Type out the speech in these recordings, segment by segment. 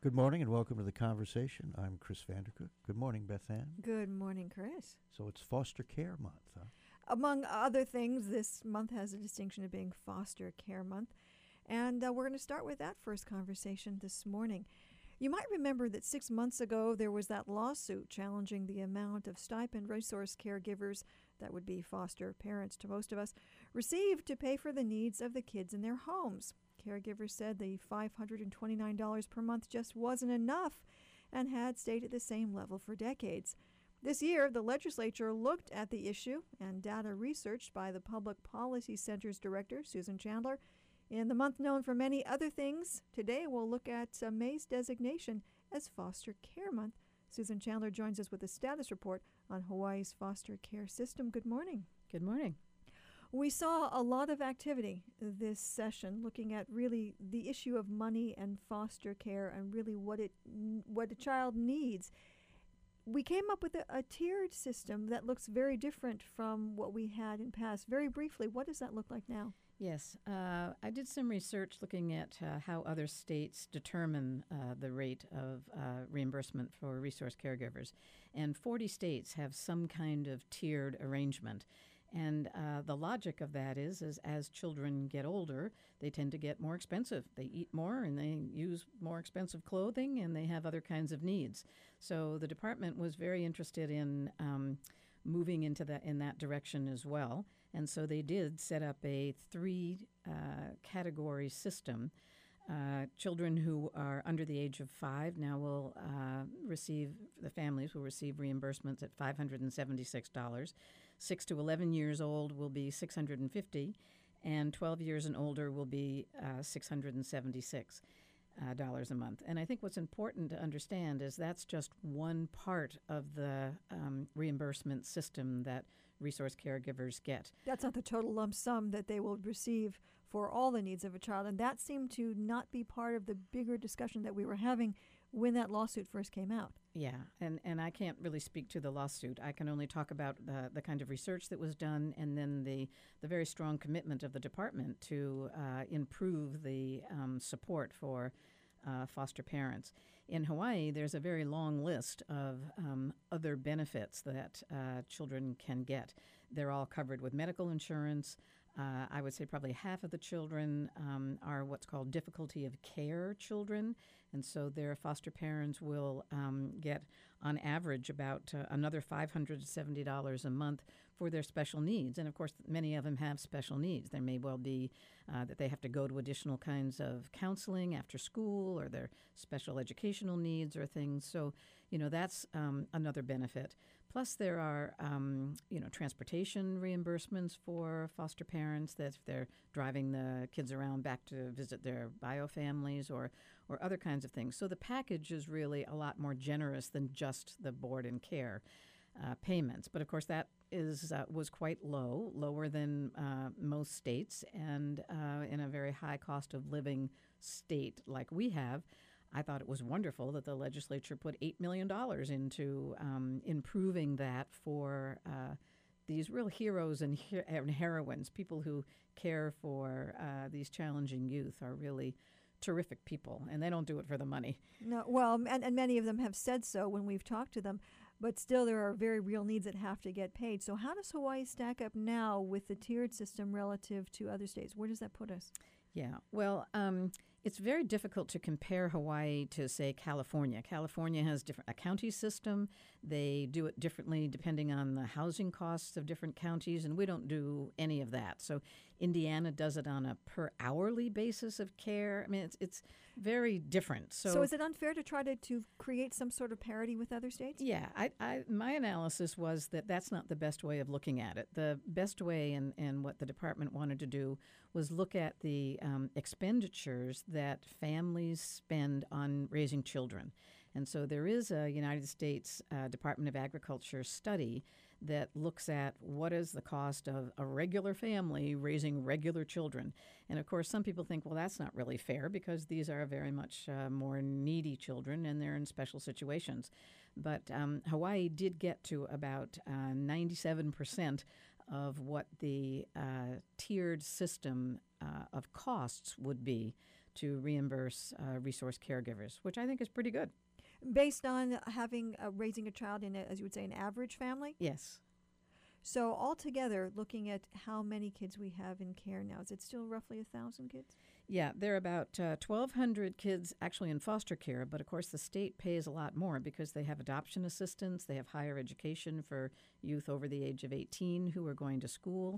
Good morning and welcome to the conversation. I'm Chris Vandercook. Good morning, Beth Ann. Good morning, Chris. So it's Foster Care Month, huh? Among other things, this month has a distinction of being Foster Care Month. And we're going to start with that first conversation this morning. You might remember that 6 months ago there was that lawsuit challenging the amount of stipend resource caregivers, that would be foster parents to most of us, received to pay for the needs of the kids in their homes. Caregivers said the $529 per month just wasn't enough and had stayed at the same level for decades. This year, the legislature looked at the issue, and data researched by the Public Policy Center's director, Susan Chandler. In the month known for many other things, today we'll look at May's designation as Foster Care Month. Susan Chandler joins us with a status report on Hawaii's foster care system. Good morning. Good morning. We saw a lot of activity this session looking at really the issue of money and foster care and really what a child needs. We came up with a tiered system that looks very different from what we had in past. Very briefly, what does that look like now? Yes, I did some research looking at how other states determine the rate of reimbursement for resource caregivers. And 40 states have some kind of tiered arrangement. And the logic of that is as children get older, they tend to get more expensive. They eat more and they use more expensive clothing and they have other kinds of needs. So the department was very interested in moving in that direction as well. And so they did set up a three category system. Children who are under the age of 5 now will the families will receive reimbursements at $576. 6 to 11 years old will be $650, and 12 years and older will be $676 a month. And I think what's important to understand is that's just one part of the reimbursement system that resource caregivers get. That's not the total lump sum that they will receive for all the needs of a child. And that seemed to not be part of the bigger discussion that we were having when that lawsuit first came out. Yeah, and I can't really speak to the lawsuit. I can only talk about the kind of research that was done and then the very strong commitment of the department to improve the support for foster parents. In Hawaii, there's a very long list of other benefits that children can get. They're all covered with medical insurance. I would say probably half of the children are what's called difficulty of care children. And so their foster parents will get, on average, about another $570 a month for their special needs. And, of course, many of them have special needs. There may well be that they have to go to additional kinds of counseling after school or their special educational needs or things. So, that's another benefit. Plus, there are, transportation reimbursements for foster parents, that if they're driving the kids around back to visit their bio families or other kinds of things. So the package is really a lot more generous than just the board and care payments. But, of course, that was quite lower than most states, and in a very high cost of living state like we have. I thought it was wonderful that the legislature put $8 million into improving that for these real heroes and heroines. People who care for these challenging youth are really terrific people, and they don't do it for the money. No, well, and many of them have said so when we've talked to them, but still there are very real needs that have to get paid. So how does Hawaii stack up now with the tiered system relative to other states? Where does that put us? Yeah, well, it's very difficult to compare Hawaii to, say, California. California has a county system. They do it differently depending on the housing costs of different counties, and we don't do any of that. So Indiana does it on a per hourly basis of care. I mean, it's very different. So is it unfair to try to create some sort of parity with other states? Yeah, my analysis was that that's not the best way of looking at it. The best way, and what the department wanted to do, was look at the expenditures that families spend on raising children. And so there is a United States Department of Agriculture study that looks at what is the cost of a regular family raising regular children. And of course, some people think, well, that's not really fair because these are very much more needy children and they're in special situations. But Hawaii did get to about 97% of what the tiered system of costs would be to reimburse resource caregivers, which I think is pretty good. Based on having raising a child in, as you would say, an average family? Yes. So altogether, looking at how many kids we have in care now, is it still roughly 1,000 kids? Yeah, there are about 1,200 kids actually in foster care, but of course the state pays a lot more because they have adoption assistance, they have higher education for youth over the age of 18 who are going to school,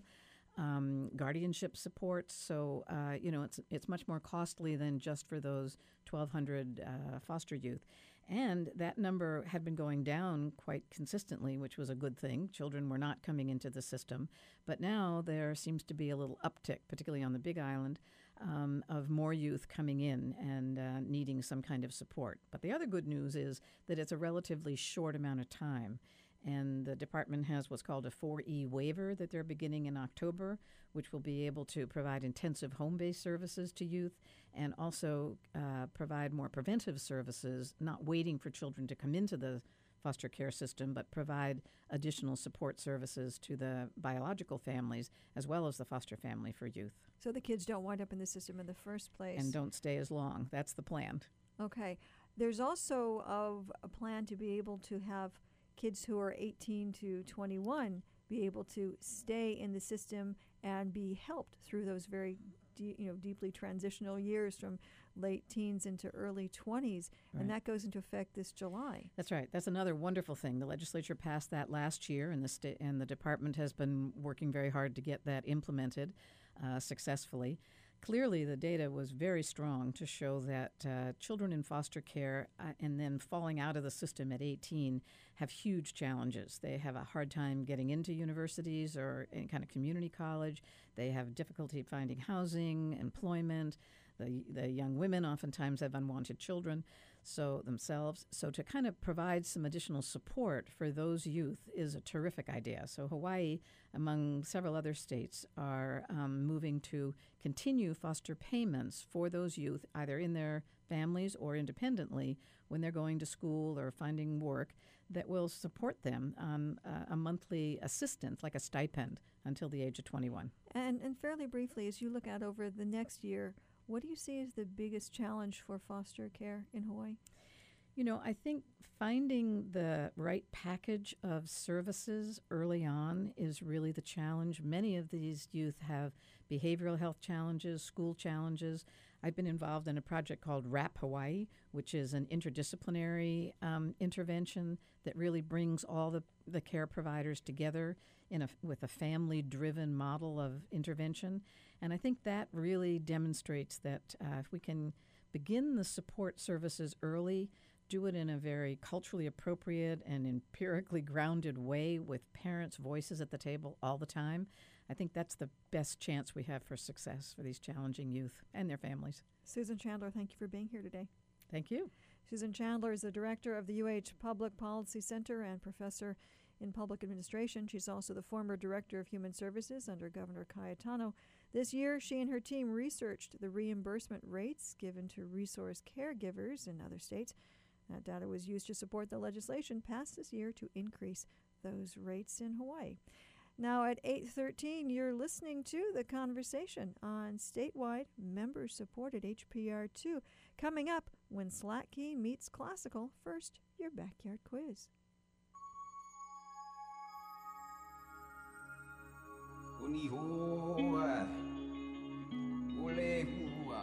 guardianship support. So, it's much more costly than just for those 1,200 foster youth. And that number had been going down quite consistently, which was a good thing. Children were not coming into the system. But now there seems to be a little uptick, particularly on the Big Island, of more youth coming in and needing some kind of support. But the other good news is that it's a relatively short amount of time. And the department has what's called a 4E waiver that they're beginning in October, which will be able to provide intensive home-based services to youth and also provide more preventive services, not waiting for children to come into the foster care system, but provide additional support services to the biological families as well as the foster family for youth. So the kids don't wind up in the system in the first place. And don't stay as long. That's the plan. Okay. There's also a plan to be able to have kids who are 18 to 21 be able to stay in the system and be helped through those very deeply transitional years from late teens into early 20s. Right. And that goes into effect this July. That's right. That's another wonderful thing. The legislature passed that last year, and the department has been working very hard to get that implemented successfully. Clearly, the data was very strong to show that children in foster care and then falling out of the system at 18 have huge challenges. They have a hard time getting into universities or any kind of community college. They have difficulty finding housing, employment. The young women oftentimes have unwanted children themselves. So to kind of provide some additional support for those youth is a terrific idea. So Hawaii, among several other states, are moving to continue foster payments for those youth, either in their families or independently, when they're going to school or finding work, that will support them on a monthly assistance, like a stipend, until the age of 21. And fairly briefly, as you look out over the next year, what do you see as the biggest challenge for foster care in Hawaii? I think finding the right package of services early on is really the challenge. Many of these youth have behavioral health challenges, school challenges. I've been involved in a project called WRAP Hawaii, which is an interdisciplinary intervention that really brings all the care providers together with a family-driven model of intervention. And I think that really demonstrates that if we can begin the support services early, do it in a very culturally appropriate and empirically grounded way with parents' voices at the table all the time, I think that's the best chance we have for success for these challenging youth and their families. Susan Chandler, thank you for being here today. Thank you. Susan Chandler is the director of the UH Public Policy Center and professor in public administration. She's also the former director of human services under Governor Cayetano. This year, she and her team researched the reimbursement rates given to resource caregivers in other states. That data was used to support the legislation passed this year to increase those rates in Hawaii. Now at 8:13, you're listening to The Conversation on statewide member-supported HPR2. Coming up, when Slack Key meets classical, first, your backyard quiz. Unihoa, Ulehua,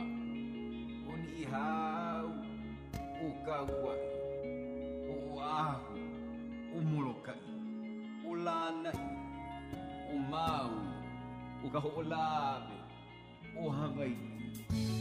Unihau, Ukawa, Oahu, Umolokai, Ulanai, Umau, Ukaholave, Ohawaii.